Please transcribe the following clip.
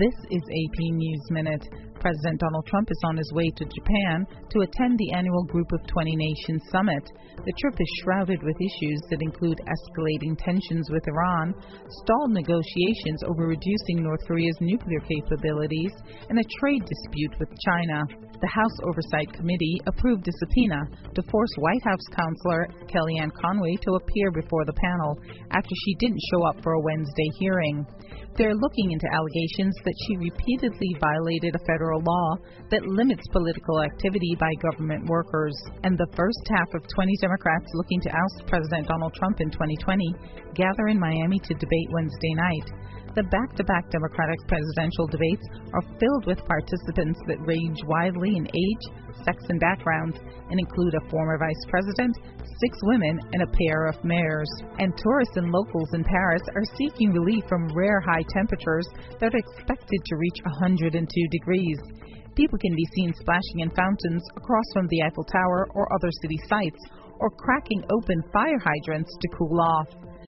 This is AP News Minute. President Donald Trump is on his way to Japan to attend the annual Group of 20 Nations Summit. The trip is shrouded with issues that include escalating tensions with Iran, stalled negotiations over reducing North Korea's nuclear capabilities, and a trade dispute with China. The House Oversight Committee approved a subpoena to force White House counselor Kellyanne Conway to appear before the panel after she didn't show up for a Wednesday hearing. They're looking into allegations that she repeatedly violated a federal law that limits political activity by government workers. And the first half of 20 Democrats looking to oust President Donald Trump in 2020 gather in Miami to debate Wednesday night. The back-to-back Democratic presidential debates are filled with participants that range widely in age, sex, and background, and include a former vice president, 6 women, and a pair of mayors. And tourists and locals in Paris are seeking relief from rare high temperatures that are expected to reach 102 degrees. People can be seen splashing in fountains across from the Eiffel Tower or other city sites, or cracking open fire hydrants to cool off.